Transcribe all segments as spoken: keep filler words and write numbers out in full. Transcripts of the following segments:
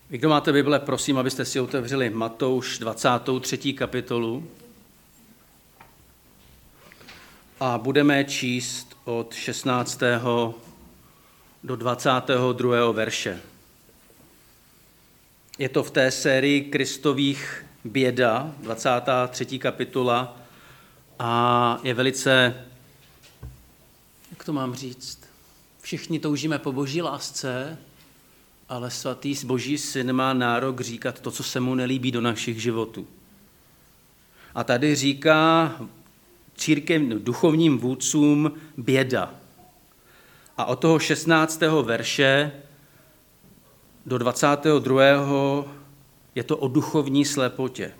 Vy, kdo máte Bible, prosím, abyste si otevřeli Matouš dvacátou třetí kapitolu a budeme číst od šestnáctého do dvacátého druhého verše. Je to v té sérii Kristových běda, dvacátá třetí kapitola, a je velice, jak to mám říct, všichni toužíme po boží lásce, ale svatý boží syn má nárok říkat to, co se mu nelíbí do našich životů. A tady říká církevním duchovním vůdcům běda. A od toho šestnáctého verše do dvacátého druhého je to o duchovní slepotě.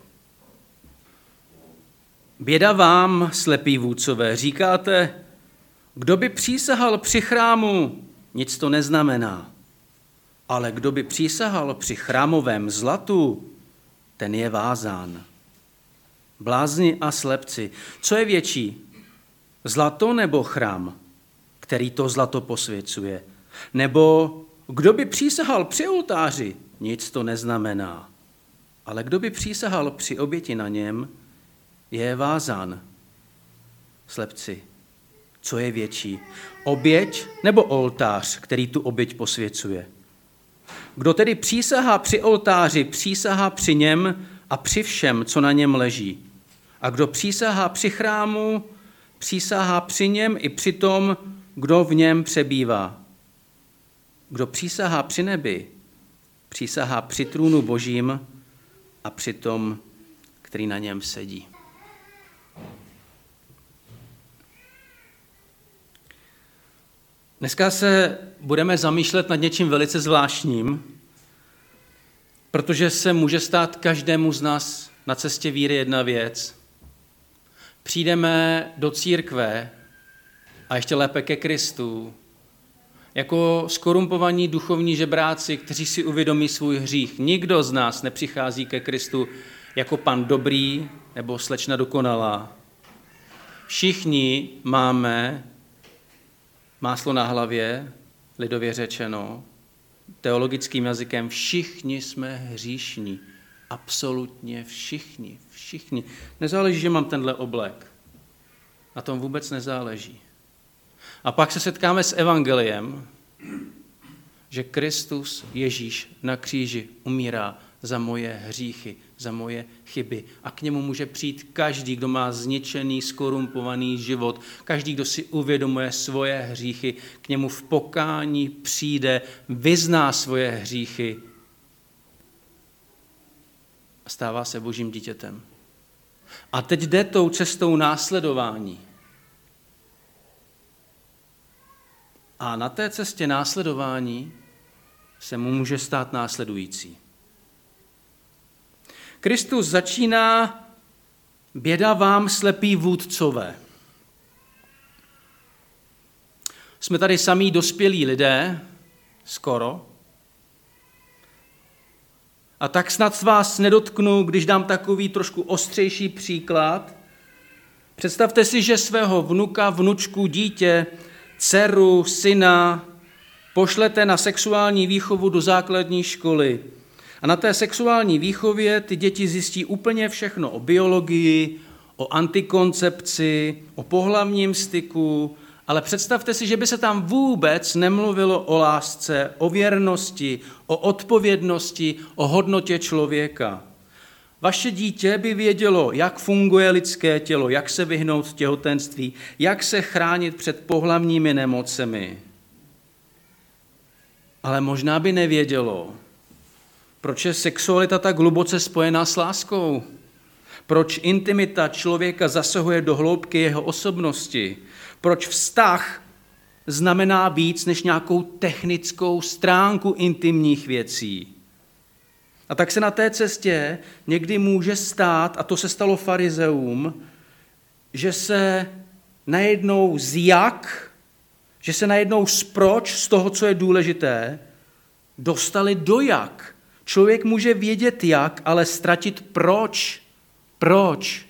Běda vám, slepí vůdcové, říkáte, kdo by přísahal při chrámu, nic to neznamená. Ale kdo by přísahal při chrámovém zlatu, ten je vázán. Blázni a slepci, co je větší, zlato nebo chrám, který to zlato posvěcuje? Nebo kdo by přísahal při oltáři, nic to neznamená. Ale kdo by přísahal při oběti na něm, je vázán. Slepci, co je větší, oběť nebo oltář, který tu oběť posvěcuje? Kdo tedy přísahá při oltáři, přísahá při něm a při všem, co na něm leží. A kdo přísahá při chrámu, přísahá při něm i při tom, kdo v něm přebývá. Kdo přísahá při nebi, přísahá při trůnu božím a při tom, který na něm sedí. Dneska se budeme zamýšlet nad něčím velice zvláštním, protože se může stát každému z nás na cestě víry jedna věc. Přijdeme do církve a ještě lépe ke Kristu, jako skorumpovaní duchovní žebráci, kteří si uvědomí svůj hřích. Nikdo z nás nepřichází ke Kristu jako pan dobrý nebo slečna dokonalá. Všichni máme máslo na hlavě, lidově řečeno, teologickým jazykem, všichni jsme hříšní. Absolutně všichni, všichni. Nezáleží, že mám tenhle oblek. Na tom vůbec nezáleží. A pak se setkáme s evangeliem, že Kristus Ježíš na kříži umírá za moje hříchy, za moje chyby. A k němu může přijít každý, kdo má zničený, skorumpovaný život, každý, kdo si uvědomuje svoje hříchy, k němu v pokání přijde, vyzná svoje hříchy a stává se božím dítětem. A teď jde tou cestou následování. A na té cestě následování se mu může stát následující. Kristus začíná běda vám, slepí vůdcové. Jsme tady samí dospělí lidé, skoro. A tak snad vás nedotknu, když dám takový trošku ostřejší příklad. Představte si, že svého vnuka, vnučku, dítě, dceru, syna pošlete na sexuální výchovu do základní školy. A na té sexuální výchově ty děti zjistí úplně všechno o biologii, o antikoncepci, o pohlavním styku, ale představte si, že by se tam vůbec nemluvilo o lásce, o věrnosti, o odpovědnosti, o hodnotě člověka. Vaše dítě by vědělo, jak funguje lidské tělo, jak se vyhnout těhotenství, jak se chránit před pohlavními nemocemi. Ale možná by nevědělo, proč je sexualita tak hluboce spojená s láskou? Proč intimita člověka zasahuje do hloubky jeho osobnosti? Proč vztah znamená víc než nějakou technickou stránku intimních věcí? A tak se na té cestě někdy může stát, a to se stalo farizeům, že se najednou z jak, že se najednou z proč, z toho, co je důležité, dostali do jak. Člověk může vědět jak, ale ztratit proč. Proč?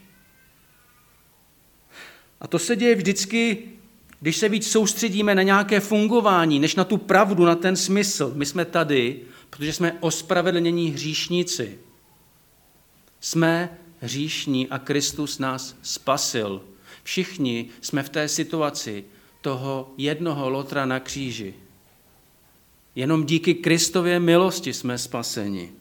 A to se děje vždycky, když se víc soustředíme na nějaké fungování, než na tu pravdu, na ten smysl. My jsme tady, protože jsme ospravedlnění hříšníci. Jsme hříšní a Kristus nás spasil. Všichni jsme v té situaci toho jednoho lotra na kříži. Jenom díky Kristově milosti jsme spaseni.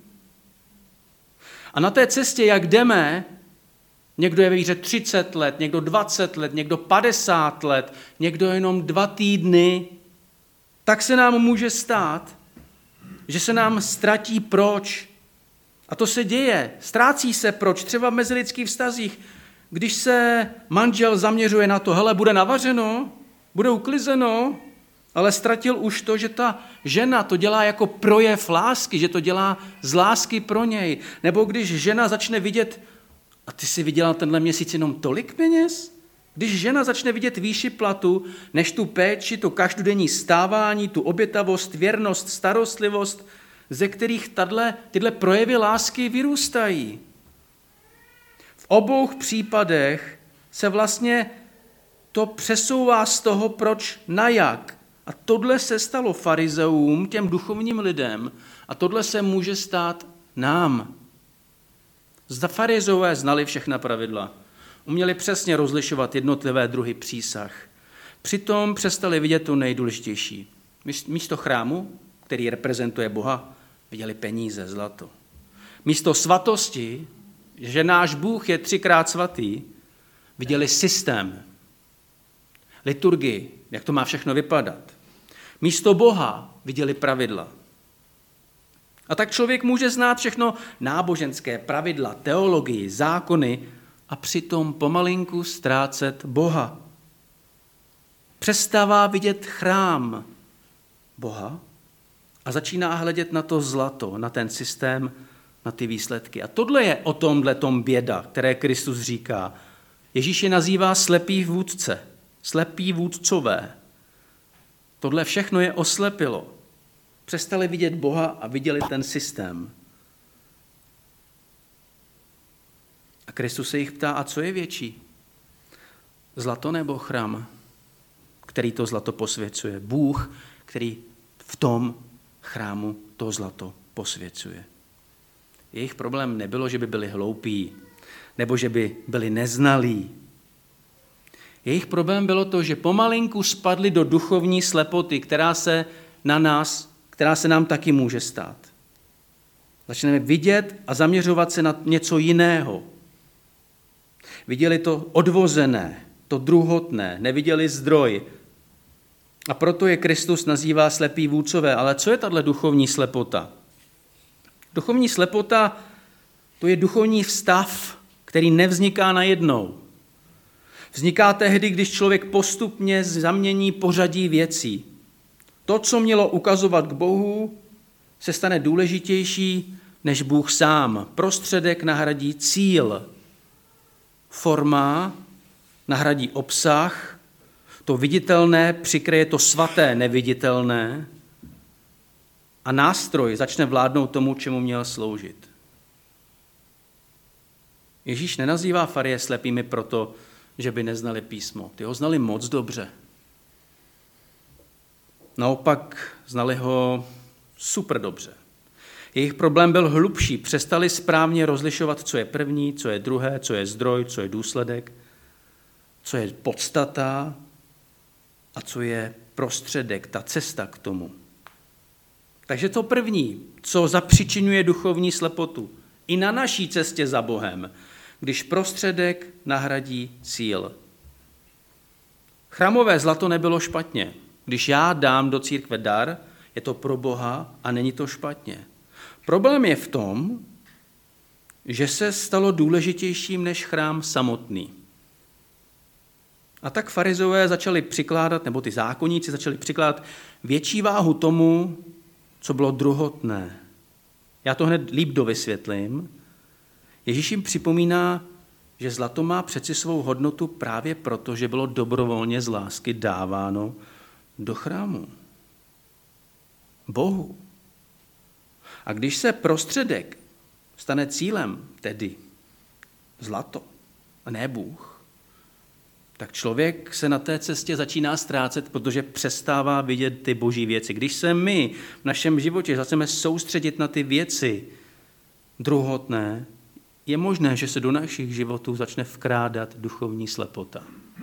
A na té cestě, jak jdeme, někdo je ve víře třicet let, někdo dvacet let, někdo padesát let, někdo jenom dva týdny, tak se nám může stát, že se nám ztratí proč. A to se děje. Ztrácí se proč. Třeba v mezilidských vztazích, když se manžel zaměřuje na to, hele, bude navařeno, bude uklizeno, ale ztratil už to, že ta žena to dělá jako projev lásky, že to dělá z lásky pro něj. Nebo když žena začne vidět, a ty jsi vydělal tenhle měsíc jenom tolik peněz? Když žena začne vidět výši platu, než tu péči, to každodenní stávání, tu obětavost, věrnost, starostlivost, ze kterých tato, tyhle projevy lásky vyrůstají. V obou případech se vlastně to přesouvá z toho, proč na jak. A tohle se stalo farizeům, těm duchovním lidem, a tohle se může stát nám. Zda farizeové znali všechna pravidla, uměli přesně rozlišovat jednotlivé druhy přísah. Přitom přestali vidět to nejdůležitější. Místo chrámu, který reprezentuje Boha, viděli peníze, zlato. Místo svatosti, že náš Bůh je třikrát svatý, viděli systém, liturgii, jak to má všechno vypadat. Místo Boha viděli pravidla. A tak člověk může znát všechno náboženské pravidla, teologii, zákony a přitom pomalinku ztrácet Boha. Přestává vidět chrám Boha a začíná hledět na to zlato, na ten systém, na ty výsledky. A tohle je o tomhletom běda, které Kristus říká. Ježíš je nazývá slepý vůdce, slepí vůdcové. Tohle všechno je oslepilo. Přestali vidět Boha a viděli ten systém. A Kristus se jich ptá, a co je větší? Zlato nebo chrám, který to zlato posvěcuje? Bůh, který v tom chrámu to zlato posvěcuje. Jejich problém nebylo, že by byli hloupí, nebo že by byli neznalí. Jejich problém bylo to, že pomalinku spadli do duchovní slepoty, která se na nás, která se nám taky může stát. Začneme vidět a zaměřovat se na něco jiného. Viděli to odvozené, to druhotné, neviděli zdroj. A proto je Kristus nazývá slepý vůdcové. Ale co je tato duchovní slepota? Duchovní slepota, to je duchovní vztav, který nevzniká najednou. Vzniká tehdy, když člověk postupně zamění pořadí věcí. To, co mělo ukazovat k Bohu, se stane důležitější než Bůh sám. Prostředek nahradí cíl. Forma nahradí obsah. To viditelné přikryje to svaté neviditelné. A nástroj začne vládnout tomu, čemu měl sloužit. Ježíš nenazývá farie slepými proto, že by neznali písmo. Ty ho znali moc dobře. Naopak znali ho super dobře. Jejich problém byl hlubší. Přestali správně rozlišovat, co je první, co je druhé, co je zdroj, co je důsledek, co je podstata a co je prostředek, ta cesta k tomu. Takže to první, co zapřičiňuje duchovní slepotu, i na naší cestě za Bohem, když prostředek nahradí cíl. Chrámové zlato nebylo špatně. Když já dám do církve dar, je to pro Boha a není to špatně. Problém je v tom, že se stalo důležitějším než chrám samotný. A tak farizové začali přikládat, nebo ty zákonníci začali přikládat větší váhu tomu, co bylo druhotné. Já to hned líp dovysvětlím. Ježíš jim připomíná, že zlato má přeci svou hodnotu právě proto, že bylo dobrovolně z lásky dáváno do chrámu. Bohu. A když se prostředek stane cílem, tedy zlato, a ne Bůh, tak člověk se na té cestě začíná ztrácet, protože přestává vidět ty boží věci. Když se my v našem životě začneme soustředit na ty věci druhotné, je možné, že se do našich životů začne vkrádat duchovní slepota.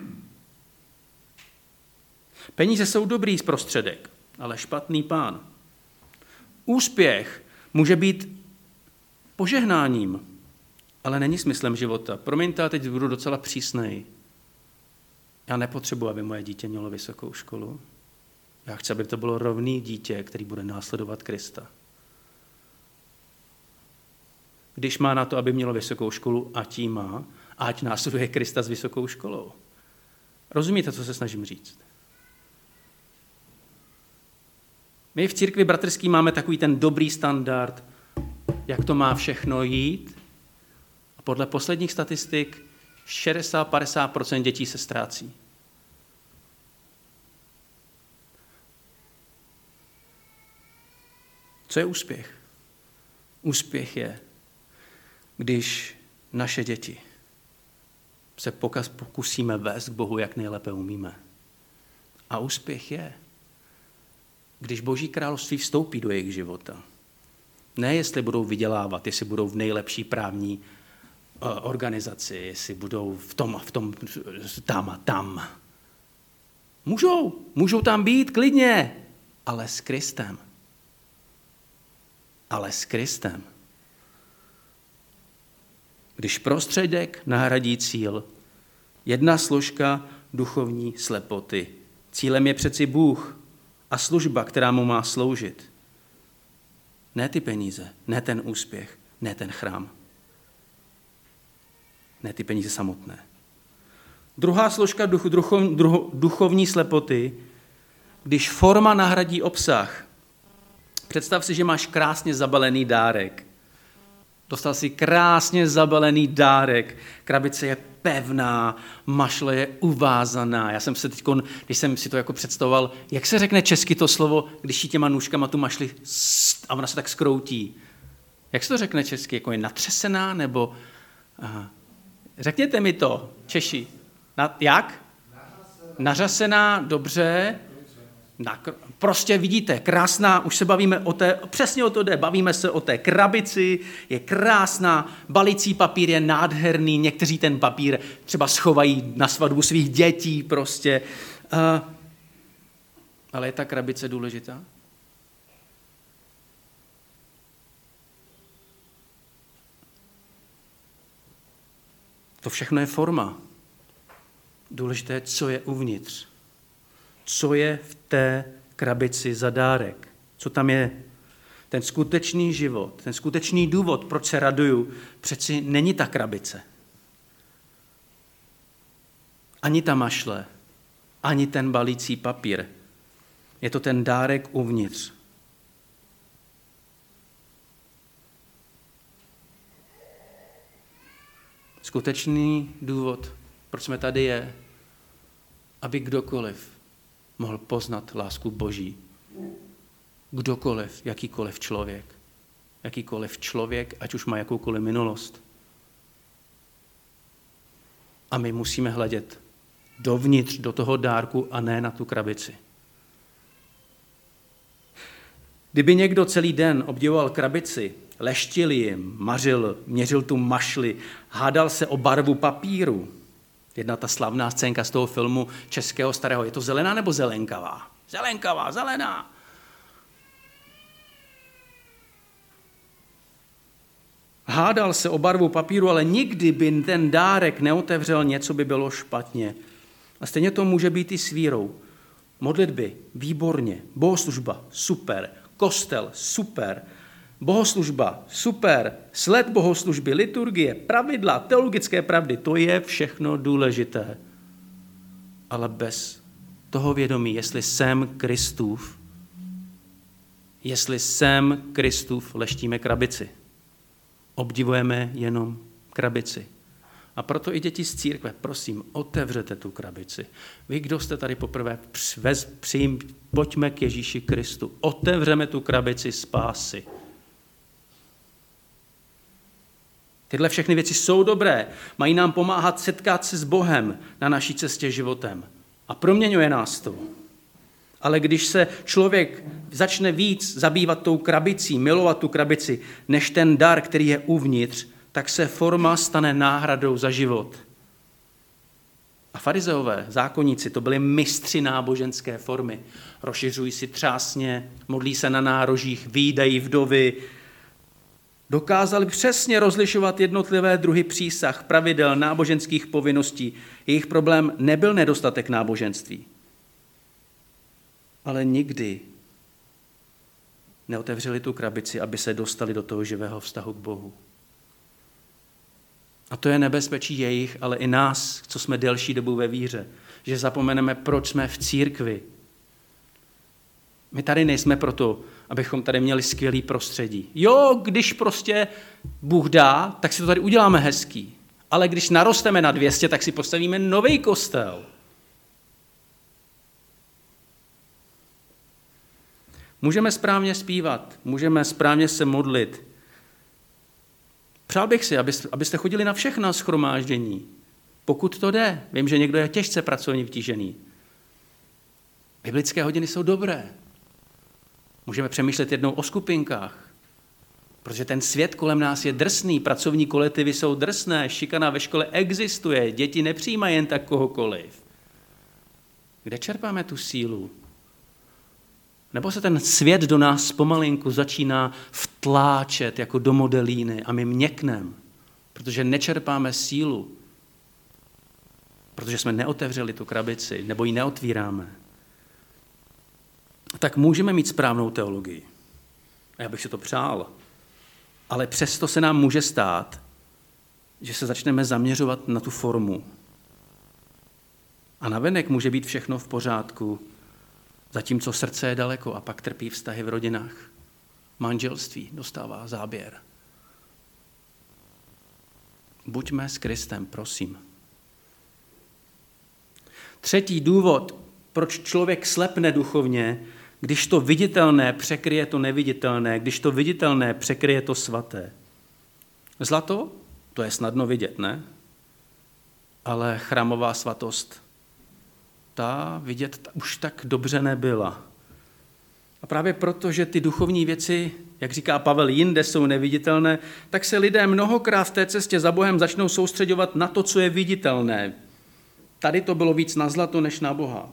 Peníze jsou dobrý prostředek, ale špatný pán. Úspěch může být požehnáním, ale není smyslem života. Promiňte, a teď budu docela přísnej. Já nepotřebuji, aby moje dítě mělo vysokou školu. Já chci, aby to bylo rovný dítě, který bude následovat Krista. Když má na to, aby mělo vysokou školu, ať ji má, ať následuje Krista s vysokou školou. Rozumíte, co se snažím říct? My v církvi bratrský máme takový ten dobrý standard, jak to má všechno jít. A podle posledních statistik šedesát až padesát procent dětí se ztrácí. Co je úspěch? Úspěch je, když naše děti se pokusíme vést k Bohu, jak nejlépe umíme. A úspěch je, když Boží království vstoupí do jejich života. Ne, jestli budou vydělávat, jestli budou v nejlepší právní uh, organizaci, jestli budou v tom a v tom, tam a tam. Můžou, můžou tam být klidně, ale s Kristem. Ale s Kristem. Když prostředek nahradí cíl, jedna složka duchovní slepoty. Cílem je přeci Bůh a služba, která mu má sloužit. Ne ty peníze, ne ten úspěch, ne ten chrám. Ne ty peníze samotné. Druhá složka duch, duchov, druho, duchovní slepoty, když forma nahradí obsah. Představ si, že máš krásně zabalený dárek. Dostal si krásně zabalený dárek, krabice je pevná, mašle je uvázaná. Já jsem se teď, když jsem si to jako představoval, jak se řekne česky to slovo, když jí těma nůžkama tu mašli a ona se tak skroutí. Jak se to řekne česky? Jako je natřesená nebo... Aha. Řekněte mi to, Češi. Na, jak? Nařasená. Nařasená, dobře. Na, prostě vidíte, krásná, už se bavíme o té, přesně o to jde, bavíme se o té krabici, je krásná, balicí papír je nádherný, někteří ten papír třeba schovají na svatbu svých dětí prostě. Uh, ale je ta krabice důležitá? To všechno je forma. Důležité je, co je uvnitř. Co je v té krabici za dárek? Co tam je? Ten skutečný život, ten skutečný důvod, proč se raduju, přeci není ta krabice. Ani ta mašle, ani ten balící papír. Je to ten dárek uvnitř. Skutečný důvod, proč jsme tady, je, aby kdokoliv mohl poznat lásku Boží. Kdokoliv, jakýkoliv člověk. Jakýkoliv člověk, ať už má jakoukoliv minulost. A my musíme hledět dovnitř, do toho dárku a ne na tu krabici. Kdyby někdo celý den obdivoval krabici, leštil jim, mařil, měřil tu mašli, hádal se o barvu papíru. Jedna ta slavná scénka z toho filmu českého starého. Je to zelená nebo zelenkavá? Zelenkavá, zelená. Hádal se o barvu papíru, ale nikdy by ten dárek neotevřel něco, by bylo špatně. A stejně to může být i s vírou. Modlitby, výborně. Bohoslužba, super. Kostel, super. Bohoslužba, super, sled bohoslužby, liturgie, pravidla, teologické pravdy, to je všechno důležité. Ale bez toho vědomí, jestli jsem Kristův, jestli jsem Kristův, leštíme krabici. Obdivujeme jenom krabici. A proto i děti z církve, prosím, otevřete tu krabici. Vy, kdo jste tady poprvé, přivez, přijím, pojďme k Ježíši Kristu. Otevřeme tu krabici spásy. Tyhle všechny věci jsou dobré, mají nám pomáhat setkat se s Bohem na naší cestě životem. A proměňuje nás to. Ale když se člověk začne víc zabývat tou krabicí, milovat tu krabici, než ten dar, který je uvnitř, tak se forma stane náhradou za život. A farizeové, zákonníci, to byli mistři náboženské formy. Rozšiřují si třásně, modlí se na nárožích, výdají vdovy. Dokázali přesně rozlišovat jednotlivé druhy přísah, pravidel, náboženských povinností. Jejich problém nebyl nedostatek náboženství. Ale nikdy neotevřeli tu krabici, aby se dostali do toho živého vztahu k Bohu. A to je nebezpečí jejich, ale i nás, co jsme delší dobu ve víře, že zapomeneme, proč jsme v církvi. My tady nejsme proto, abychom tady měli skvělý prostředí. Jo, když prostě Bůh dá, tak si to tady uděláme hezký. Ale když narosteme na dvě stě, tak si postavíme nový kostel. Můžeme správně zpívat, můžeme správně se modlit. Přál bych si, abyste chodili na všechna shromáždění, pokud to jde. Vím, že někdo je těžce pracovně vytížený. Biblické hodiny jsou dobré. Můžeme přemýšlet jednou o skupinkách, protože ten svět kolem nás je drsný, pracovní kolektivy jsou drsné, šikana ve škole existuje, děti nepřijímají jen tak kohokoliv. Kde čerpáme tu sílu? Nebo se ten svět do nás pomalinku začíná vtláčet jako do modelíny a my měkneme, protože nečerpáme sílu, protože jsme neotevřeli tu krabici nebo ji neotvíráme. Tak můžeme mít správnou teologii. A já bych si to přál. Ale přesto se nám může stát, že se začneme zaměřovat na tu formu. A navenek může být všechno v pořádku, zatímco srdce je daleko a pak trpí vztahy v rodinách. Manželství dostává záběr. Buďme s Kristem, prosím. Třetí důvod, proč člověk slepne duchovně, když to viditelné překryje to neviditelné, když to viditelné překryje to svaté. Zlato, to je snadno vidět, ne? Ale chrámová svatost, ta vidět už tak dobře nebyla. A právě proto, že ty duchovní věci, jak říká Pavel, jinde jsou neviditelné, tak se lidé mnohokrát v té cestě za Bohem začnou soustředovat na to, co je viditelné. Tady to bylo víc na zlato, než na Boha.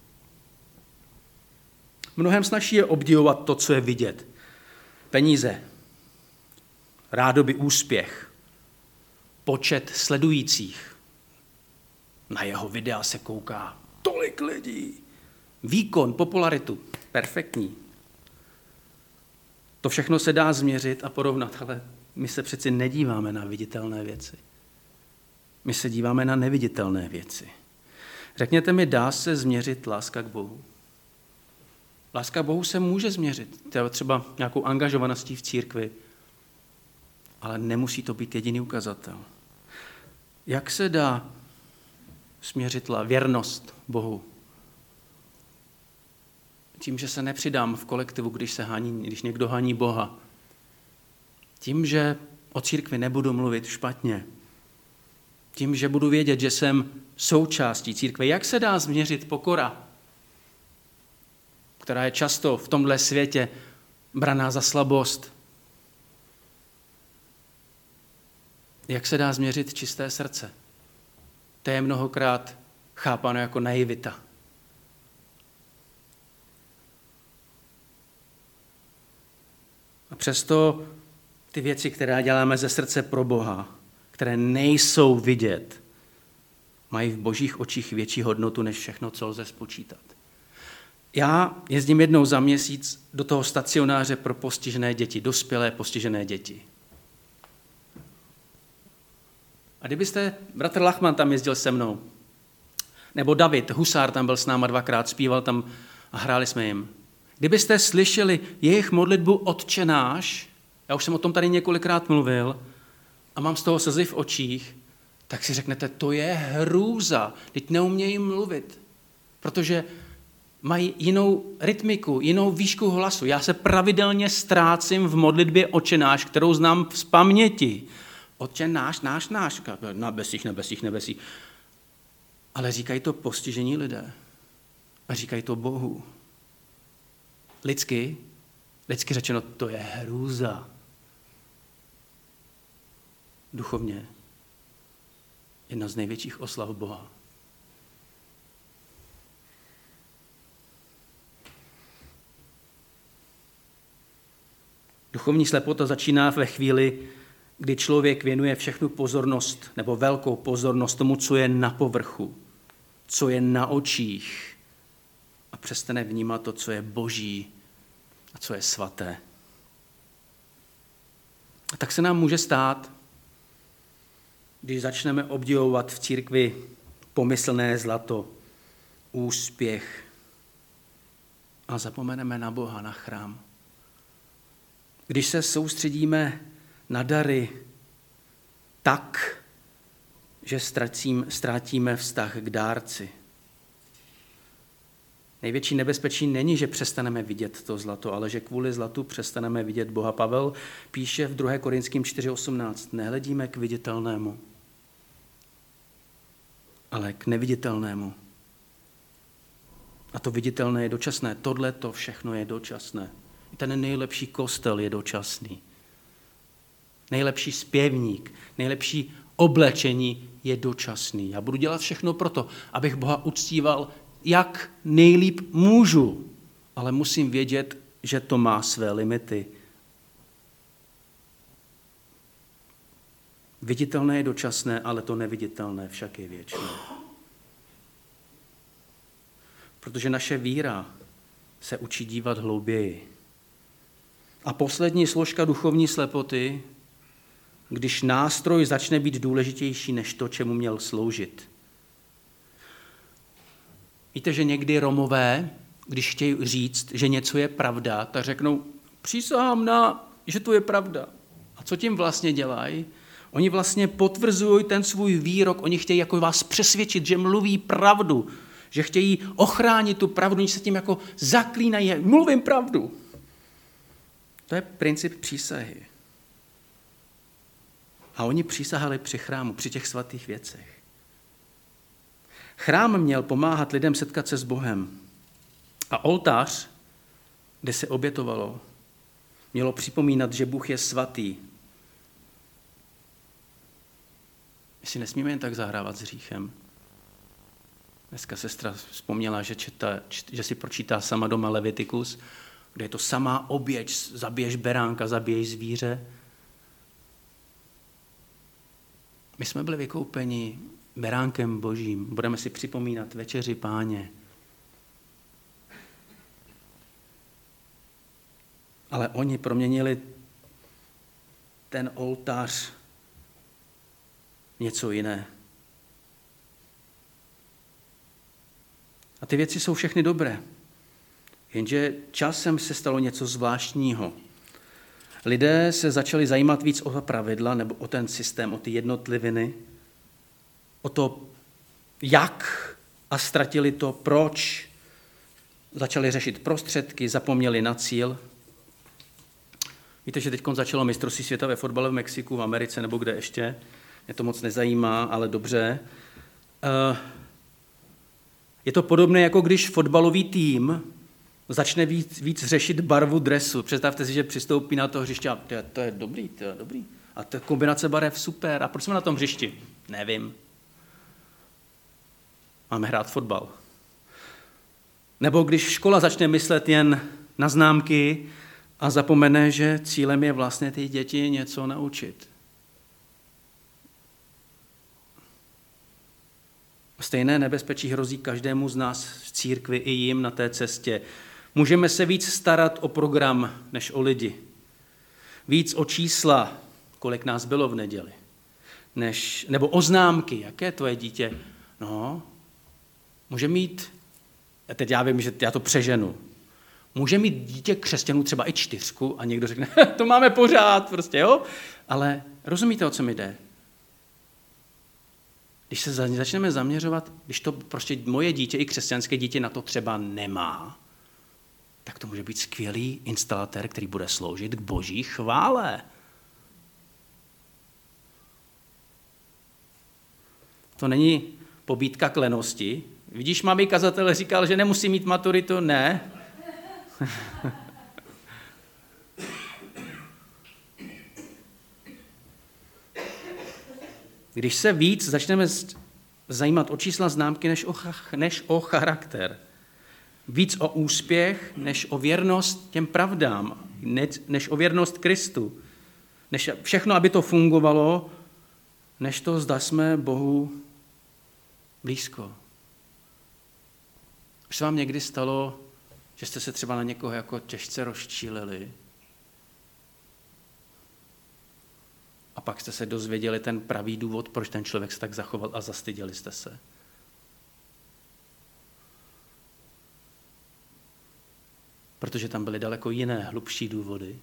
Mnohem snazší je obdivovat to, co je vidět. Peníze, rádoby úspěch, počet sledujících. Na jeho videa se kouká tolik lidí. Výkon, popularitu, perfektní. To všechno se dá změřit a porovnat, ale my se přeci nedíváme na viditelné věci. My se díváme na neviditelné věci. Řekněte mi, dá se změřit láska k Bohu? Láska k Bohu se může změřit, třeba nějakou angažovaností v církvi, ale nemusí to být jediný ukazatel. Jak se dá směřit věrnost Bohu? Tím, že se nepřidám v kolektivu, když, se hání, když někdo hání Boha. Tím, že o církvi nebudu mluvit špatně. Tím, že budu vědět, že jsem součástí církve. Jak se dá změřit pokora, která je často v tomhle světě braná za slabost? Jak se dá změřit čisté srdce? To je mnohokrát chápáno jako naivita. A přesto ty věci, které děláme ze srdce pro Boha, které nejsou vidět, mají v božích očích větší hodnotu než všechno, co lze spočítat. Já jezdím jednou za měsíc do toho stacionáře pro postižené děti, dospělé postižené děti. A kdybyste, bratr Lachman tam jezdil se mnou, nebo David Husár tam byl s náma dvakrát, zpíval tam a hráli jsme jim. Kdybyste slyšeli jejich modlitbu Otče náš, já už jsem o tom tady několikrát mluvil a mám z toho slzy v očích, tak si řeknete, to je hrůza, teď neumějí mluvit, protože mají jinou rytmiku, jinou výšku hlasu. Já se pravidelně ztrácím v modlitbě Otče náš, kterou znám z paměti, Otče náš, náš, náš, na nebesích, nebesích, nebesích. Ale říkají to postižení lidé. A říkají to Bohu. Lidsky, lidsky řečeno, to je hrůza. Duchovně jedna z největších oslav Boha. Duchovní slepota začíná ve chvíli, kdy člověk věnuje všechnu pozornost nebo velkou pozornost tomu, co je na povrchu, co je na očích a přestane vnímat to, co je boží a co je svaté. A tak se nám může stát, když začneme obdivovat v církvi pomyslné zlato, úspěch a zapomeneme na Boha, na chrám. Když se soustředíme na dary tak, že ztratím, ztratíme vztah k dárci. Největší nebezpečí není, že přestaneme vidět to zlato, ale že kvůli zlatu přestaneme vidět Boha. Pavel píše v druhé Korinským čtyři osmnáct, nehledíme k viditelnému, ale k neviditelnému. A to viditelné je dočasné. Tohle to všechno je dočasné. I ten nejlepší kostel je dočasný. Nejlepší zpěvník, nejlepší oblečení je dočasný. Já budu dělat všechno proto, abych Boha uctíval, jak nejlíp můžu, ale musím vědět, že to má své limity. Viditelné je dočasné, ale to neviditelné však je věčné. Protože naše víra se učí dívat hlouběji. A poslední složka duchovní slepoty, když nástroj začne být důležitější než to, čemu měl sloužit. Víte, že někdy Romové, když chtějí říct, že něco je pravda, tak řeknou, přísahám na, že to je pravda. A co tím vlastně dělají? Oni vlastně potvrzují ten svůj výrok, oni chtějí jako vás přesvědčit, že mluví pravdu, že chtějí ochránit tu pravdu, oni se tím jako zaklínají, mluvím pravdu. To je princip přísahy. A oni přísahali při chrámu, při těch svatých věcech. Chrám měl pomáhat lidem setkat se s Bohem. A oltář, kde se obětovalo, mělo připomínat, že Bůh je svatý. My si nesmíme jen tak zahrávat s hříchem. Dneska sestra vzpomněla, že, četa, že si pročítá sama doma Levitikus, kde je to samá oběť, zabiješ beránka, zabiješ zvíře. My jsme byli vykoupeni beránkem Božím. Budeme si připomínat večeři Páně. Ale oni proměnili ten oltář něco jiné. A ty věci jsou všechny dobré. Jenže časem se stalo něco zvláštního. Lidé se začali zajímat víc o ta pravidla nebo o ten systém, o ty jednotliviny, o to, jak, a ztratili to, proč. Začali řešit prostředky, zapomněli na cíl. Víte, že teď začalo mistrovství světa ve fotbale v Mexiku, v Americe nebo kde ještě. Mě to moc nezajímá, ale dobře. Je to podobné, jako když fotbalový tým začne víc, víc řešit barvu dresu. Představte si, že přistoupí na to hřiště a to je, to je dobrý, to je dobrý. A ta kombinace barev super. A proč jsme na tom hřišti? Nevím. Máme hrát fotbal. Nebo když škola začne myslet jen na známky a zapomene, že cílem je vlastně ty děti něco naučit. Stejné nebezpečí hrozí každému z nás v církvi i jim na té cestě. Můžeme se víc starat o program, než o lidi. Víc o čísla, kolik nás bylo v neděli. Než, nebo o známky, jaké je tvoje dítě. No, může mít, teď já vím, že já to přeženu, může mít dítě křesťanů třeba i čtyřku a někdo řekne, to máme pořád, prostě, jo? Ale rozumíte, o co mi jde? Když se začneme zaměřovat, když to prostě moje dítě i křesťanské dítě na to třeba nemá, tak to může být skvělý instalatér, který bude sloužit k boží chvále. To není pobídka k lenosti. Vidíš, mami, kazatel říkal, že nemusí mít maturitu. Ne. Když se víc začneme zajímat o čísla známky než o, než o charakter, víc o úspěch než o věrnost těm pravdám, než o věrnost Kristu, než všechno, aby to fungovalo, než to, zda jsme Bohu blízko. Už se vám někdy stalo, že jste se třeba na někoho jako těžce rozčílili a pak jste se dozvěděli ten pravý důvod, proč ten člověk se tak zachoval a zastyděli jste se? Protože tam byly daleko jiné, hlubší důvody.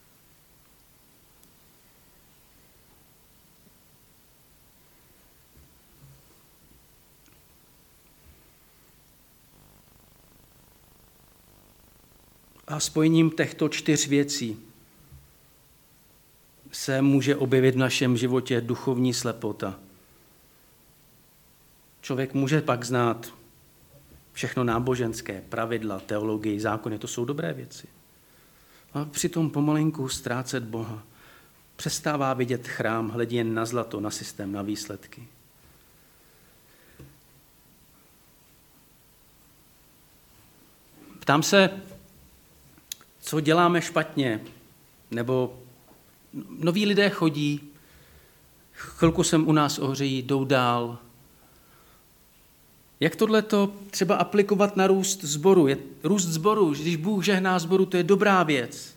A spojením těchto čtyř věcí se může objevit v našem životě duchovní slepota. Člověk může pak znát všechno náboženské, pravidla, teologii, zákony, to jsou dobré věci. A přitom pomalinku ztrácet Boha. Přestává vidět chrám, hledí jen na zlato, na systém, na výsledky. Ptám se, co děláme špatně, nebo noví lidé chodí, chvilku sem u nás ohřejí, jdou dál. Jak tohleto třeba aplikovat na růst sboru? Je růst sboru, když Bůh žehná sboru, to je dobrá věc.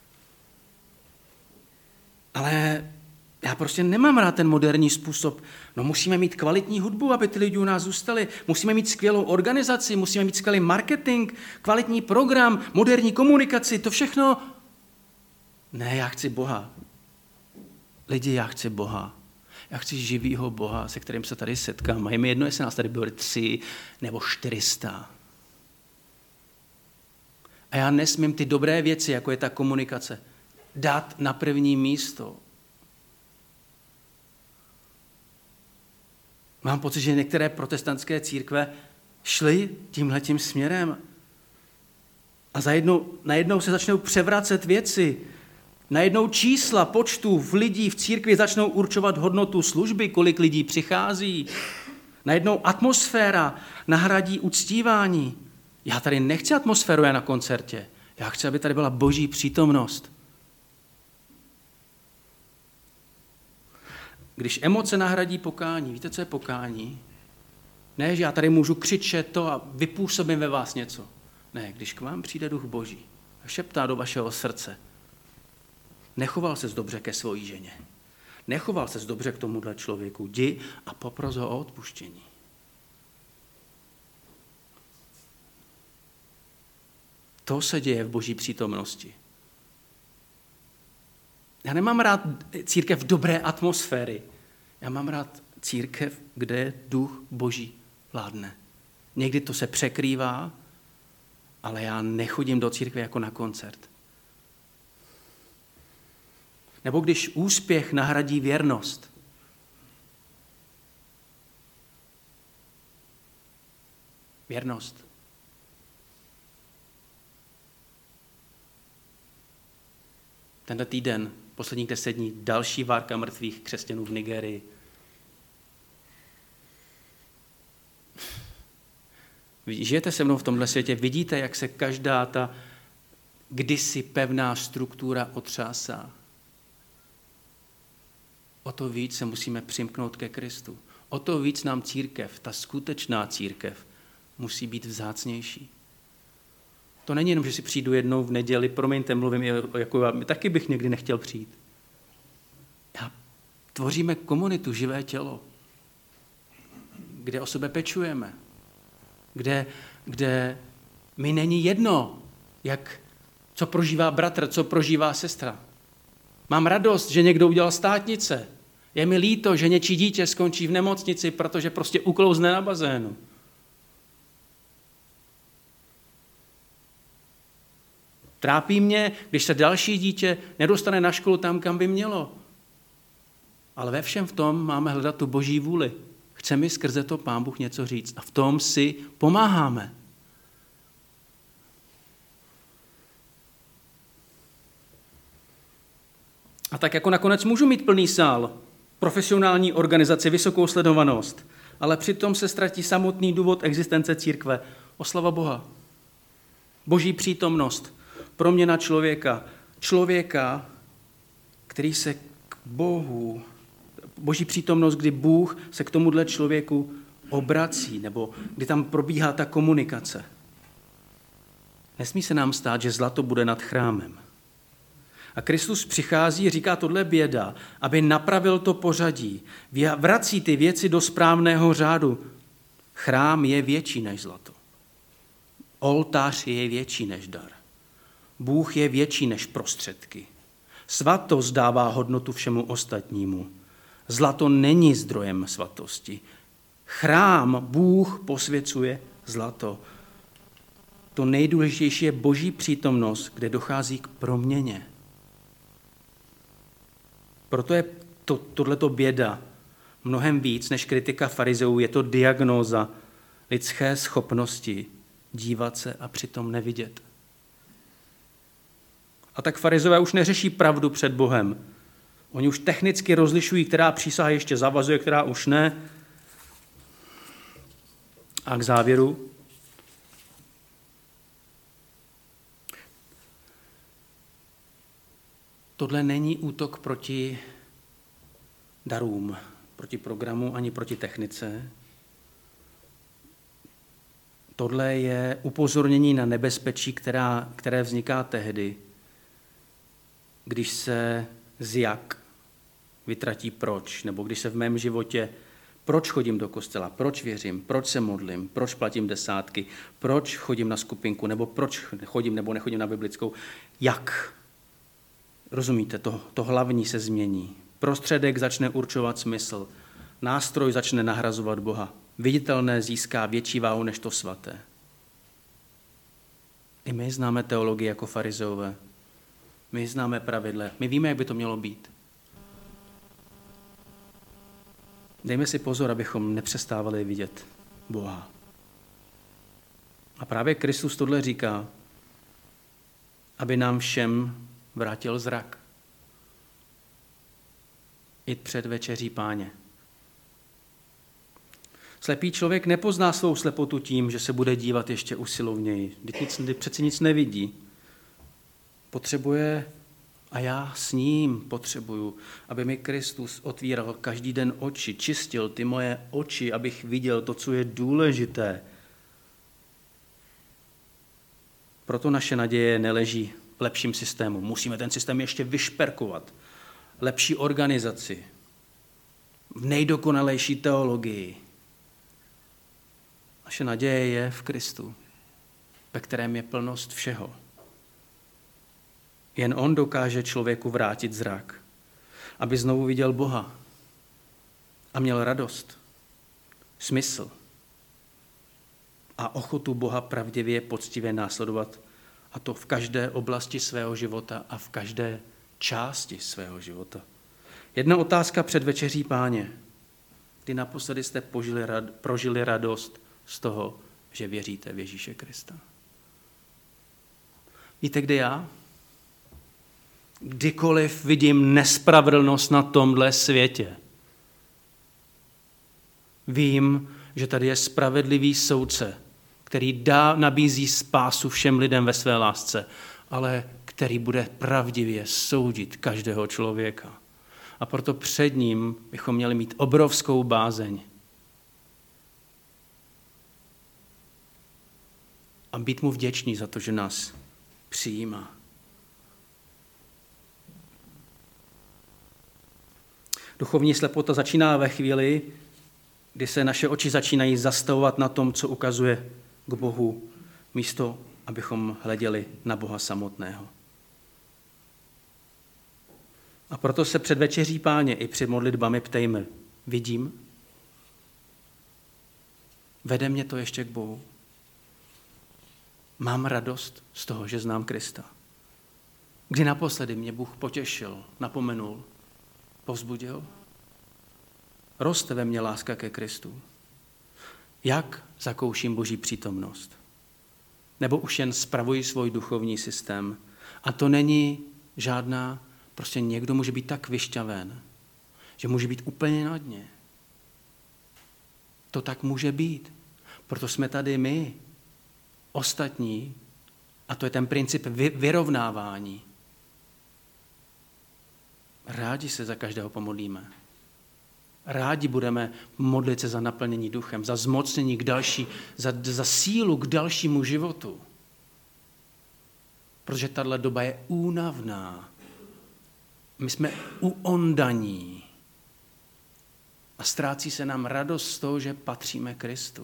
Ale já prostě nemám rád ten moderní způsob. No musíme mít kvalitní hudbu, aby ty lidi u nás zůstali. Musíme mít skvělou organizaci, musíme mít skvělý marketing, kvalitní program, moderní komunikaci, to všechno. Ne, já chci Boha. Lidi, já chci Boha. Já chci živýho Boha, se kterým se tady setkám. A je mi jedno, jestli nás tady byly tři nebo čtyřista. A já nesmím ty dobré věci, jako je ta komunikace, dát na první místo. Mám pocit, že některé protestantské církve šly tímhletím směrem a zajednou, najednou se začnou převracet věci. Najednou čísla počtu v lidí v církvi začnou určovat hodnotu služby, kolik lidí přichází. Najednou atmosféra nahradí uctívání. Já tady nechci atmosféru na koncertě. Já chci, aby tady byla boží přítomnost. Když emoce nahradí pokání, víte, co je pokání? Ne, že já tady můžu křičet to a vypůsobím ve vás něco. Ne, když k vám přijde duch boží a šeptá do vašeho srdce, nechoval ses dobře ke svojí ženě, nechoval ses dobře k tomuhle člověku, jdi a popros ho o odpuštění. To se děje v boží přítomnosti. Já nemám rád církev dobré atmosféry. Já mám rád církev, kde duch boží vládne. Někdy to se překrývá, ale já nechodím do církve jako na koncert. Nebo když úspěch nahradí věrnost. Věrnost. Tenhle týden, posledních deset dní, další várka mrtvých křesťanů v Nigerii. Žijete se mnou v tomhle světě, vidíte, jak se každá ta kdysi pevná struktura otřásá. O to víc se musíme přimknout ke Kristu. O to víc nám církev, ta skutečná církev, musí být vzácnější. To není jenom, že si přijdu jednou v neděli, promiňte, mluvím jako já, taky bych někdy nechtěl přijít. Já, tvoříme komunitu, živé tělo, kde o sebe pečujeme, kde, kde mi není jedno, jak, co prožívá bratr, co prožívá sestra. Mám radost, že někdo udělal státnice. Je mi líto, že něčí dítě skončí v nemocnici, protože prostě uklouzne na bazénu. Trápí mě, když se další dítě nedostane na školu tam, kam by mělo. Ale ve všem v tom máme hledat tu boží vůli. Chce mi skrze to Pán Bůh něco říct a v tom si pomáháme. A tak jako nakonec můžu mít plný sál, profesionální organizaci, vysokou sledovanost, ale přitom se ztratí samotný důvod existence církve. Oslava Boha. Boží přítomnost, proměna člověka. Člověka, který se k Bohu, Boží přítomnost, kdy Bůh se k tomuhle člověku obrací, nebo kdy tam probíhá ta komunikace. Nesmí se nám stát, že zlato bude nad chrámem. A Kristus přichází, říká tohle běda, aby napravil to pořadí. Vrací ty věci do správného řádu. Chrám je větší než zlato. Oltář je větší než dar. Bůh je větší než prostředky. Svatost dává hodnotu všemu ostatnímu. Zlato není zdrojem svatosti. Chrám Bůh posvěcuje zlato. To nejdůležitější je Boží přítomnost, kde dochází k proměně. Proto je to, tohleto běda mnohem víc než kritika farizeů. Je to diagnóza lidské schopnosti dívat se a přitom nevidět. A tak farizové už neřeší pravdu před Bohem. Oni už technicky rozlišují, která přísaha ještě zavazuje, která už ne. A k závěru. Tohle není útok proti darům, proti programu ani proti technice. Tohle je upozornění na nebezpečí, která, které vzniká tehdy, když se z jak vytratí proč, nebo když se v mém životě proč chodím do kostela, proč věřím, proč se modlím, proč platím desátky, proč chodím na skupinku, nebo proč chodím nebo nechodím na biblickou, jak. Rozumíte, to, to hlavní se změní. Prostředek začne určovat smysl, nástroj začne nahrazovat Boha. Viditelné získá větší váhu než to svaté. I my známe teologii jako farizeové. My známe pravidla. My víme, jak by to mělo být. Dejme si pozor, abychom nepřestávali vidět Boha. A právě Kristus tohle říká, aby nám všem vrátil zrak. I před večeří Páně. Slepý člověk nepozná svou slepotu tím, že se bude dívat ještě usilovněji. Vždyť nic, přeci nic nevidí. Potřebuje, a já s ním potřebuju, aby mi Kristus otvíral každý den oči, čistil ty moje oči, abych viděl to, co je důležité. Proto naše naděje neleží v lepším systému. Musíme ten systém ještě vyšperkovat. Lepší organizaci. V nejdokonalejší teologii. Naše naděje je v Kristu, ve kterém je plnost všeho. Jen on dokáže člověku vrátit zrak, aby znovu viděl Boha a měl radost, smysl a ochotu Boha pravdivě, poctivě následovat, a to v každé oblasti svého života a v každé části svého života. Jedna otázka před večeří Páně. Kdy naposledy jste požili, prožili radost z toho, že věříte v Ježíše Krista? Víte, kdy já? Kdykoliv vidím nespravedlnost na tomhle světě. Vím, že tady je spravedlivý soudce, který dá, nabízí spásu všem lidem ve své lásce, ale který bude pravdivě soudit každého člověka. A proto před ním bychom měli mít obrovskou bázeň. A být mu vděční za to, že nás přijímá. Duchovní slepota začíná ve chvíli, kdy se naše oči začínají zastavovat na tom, co ukazuje k Bohu, místo abychom hleděli na Boha samotného. A proto se před večeří Páně i před modlitbami ptejme, vidím? Vede mě to ještě k Bohu? Mám radost z toho, že znám Krista? Kdy naposledy mě Bůh potěšil, napomenul, povzbudil? roste ve mně láska ke Kristu? Jak zakouším Boží přítomnost? Nebo už jen spravuji svůj duchovní systém? A to není žádná, prostě někdo může být tak vyšťaven, že může být úplně na dně. To tak může být. Proto jsme tady my, ostatní, a to je ten princip vy, vyrovnávání. Rádi se za každého pomodlíme. Rádi budeme modlit se za naplnění duchem, za zmocnění k další, za, za sílu k dalšímu životu. Protože tahle doba je únavná. My jsme uondaní. A ztrácí se nám radost z toho, že patříme Kristu.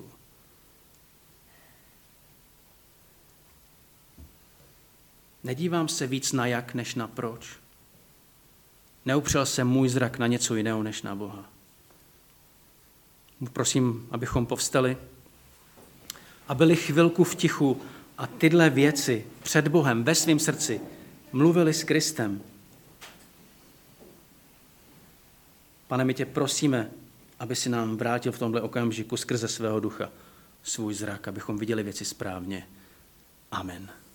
Nedívám se víc na jak, než na proč. Neupřel se můj zrak na něco jiného, než na Boha. Prosím, abychom povstali a byli chvilku v tichu a tyhle věci před Bohem ve svém srdci mluvili s Kristem. Pane, my tě prosíme, aby si nám vrátil v tomhle okamžiku skrze svého ducha svůj zrak, abychom viděli věci správně. Amen.